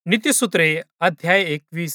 नीतिसूत्रे अध्याय 21.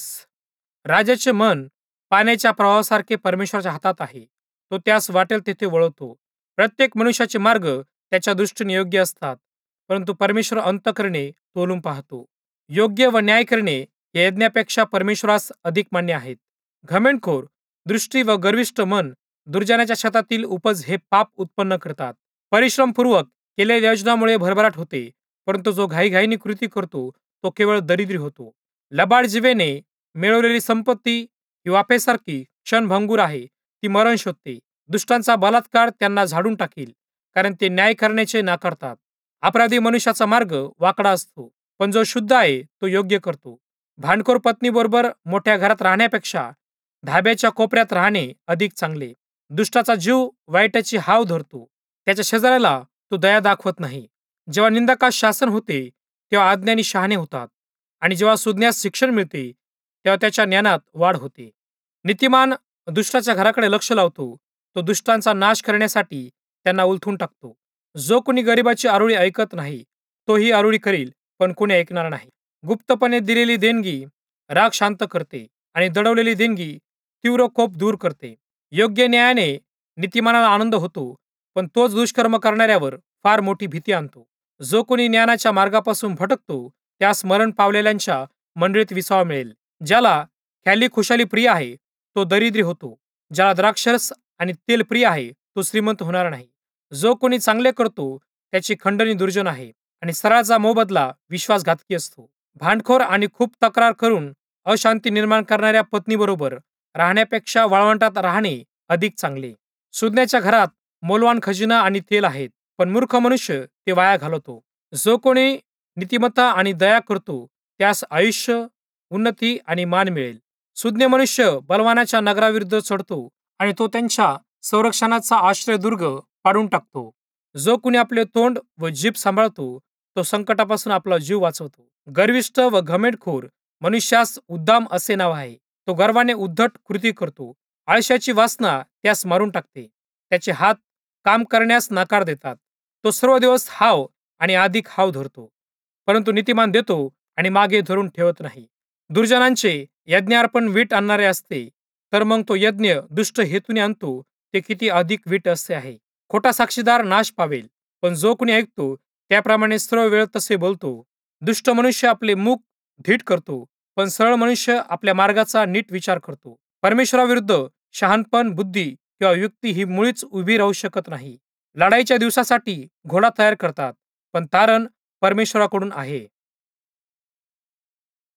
राजाचे मन पाण्याच्या प्रवाहासारखे परमेश्वराच्या हातात आहे. तो त्यास वाटेल तेथे वळवतो. प्रत्येक मनुष्याचे मार्ग त्याच्या दृष्टीने योग्य असतात, परंतु परमेश्वर अंतःकरणे तोलून पाहतो. योग्य व न्याय करणे या यज्ञापेक्षा परमेश्वरास अधिक मान्य आहेत. घमेंडखोर दृष्टी व गर्विष्ठ मन दुर्जनाच्या शेतातील उपज हे पाप उत्पन्न करतात. परिश्रमपूर्वक केलेल्या योजनामुळे भरभराट होते, परंतु जो घाईघाईने कृती करतो तो केवळ दरिद्री होतो. लबाड जिभेने मिळवलेली संपत्ती ही वाफेसारखी क्षणभंगूर आहे, ती मरण शोधते. दुष्टांचा बलात्कार त्यांना झाडून टाकील, कारण ते न्याय करण्याचे नाकारतात. अपराधी मनुष्याचा मार्ग वाकडा असतो, पण जो शुद्ध आहे तो योग्य करतो. भांडखोर पत्नीबरोबर मोठ्या घरात राहण्यापेक्षा धाब्याच्या कोपऱ्यात राहणे अधिक चांगले. दुष्टाचा जीव वाईटाची हाव धरतो, त्याच्या शेजाऱ्याला तो दया दाखवत नाही. जेव्हा निंदकास शासन होते तेव्हा अज्ञानी शहाणे होतात, आणि जेव्हा सुज्ञास शिक्षण मिळते तेव्हा त्याच्या ज्ञानात वाढ होते. नीतिमान दुष्टाच्या घराकडे लक्ष लावतो, तो दुष्टांचा नाश करण्यासाठी त्यांना उलथून टाकतो. जो कोणी गरिबाची आरोळी ऐकत नाही तो ही आरोळी करील, पण कोणी ऐकणार नाही. गुप्तपणे दिलेली देणगी राग शांत करते, आणि दडवलेली देणगी तीव्र कोप दूर करते. योग्य न्यायाने नीतिमानाला आनंद होतो, पण तोच दुष्कर्म करणाऱ्यावर फार मोठी भीती आणतो. जो कोणी ज्ञानाच्या मार्गापासून भटकतो त्यास मरण पावलेल्यांच्या मंडळीत विसावा मिळेल. ज्याला ख्याली खुशाली प्रिय आहे तो दरिद्री होतो. ज्याला द्राक्षरस आणि तेल प्रिय आहे तो श्रीमंत होणार नाही. जो कोणी चांगले करतो त्याची खंडणी दुर्जन आहे, आणि सरळाचा मोबदला विश्वासघातकी असतो. भांडखोर आणि खूप तक्रार करून अशांती निर्माण करणाऱ्या पत्नीबरोबर राहण्यापेक्षा वाळवंटात राहणे अधिक चांगले. सुज्ञाच्या घरात मौल्यवान खजिना आणि तेल आहेत, पण मूर्ख मनुष्य ते वाया घालवतो. जो कोणी नीतिमत्ता आणि दया करतो त्यास आयुष्य, उन्नती आणि मान मिळेल. सुज्ञ मनुष्य बलवानाच्या नगराविरुद्ध चढतो, आणि तो त्यांच्या संरक्षणाचा आश्रयदुर्ग पाडून टाकतो. जो कोणी आपले तोंड व जीभ सांभाळतो तो संकटापासून आपला जीव वाचवतो. गर्विष्ठ व घमेंडखोर मनुष्यास उद्दाम असे नाव आहे. तो गर्वाने उद्धट कृती करतो. आळशाची वासना त्यास मारून टाकते. त्याचे हात काम करण्यास नकार देतात. तो सर्व दिवस हाव आणि अधिक हाव धरतो, परंतु नीतिमान देतो आणि मागे धरून ठेवत नाही. दुर्जनांचे यज्ञार्पण वीट आणणारे असते, तर मग तो यज्ञ दुष्ट हेतूने आणतो ते किती अधिक वीट असे आहे. खोटा साक्षीदार नाश पावेल, पण जो कोणी ऐकतो त्याप्रमाणे सर्व वेळ तसे बोलतो. दुष्ट मनुष्य आपले मुख धीट करतो, पण सरळ मनुष्य आपल्या मार्गाचा नीट विचार करतो. परमेश्वराविरुद्ध शहाणपण, बुद्धी किंवा युक्ती ही मुळीच उभी राहू शकत नाही. लढाईच्या दिवसासाठी घोडा तयार करतात, पण तारण परमेश्वराकडून आहे.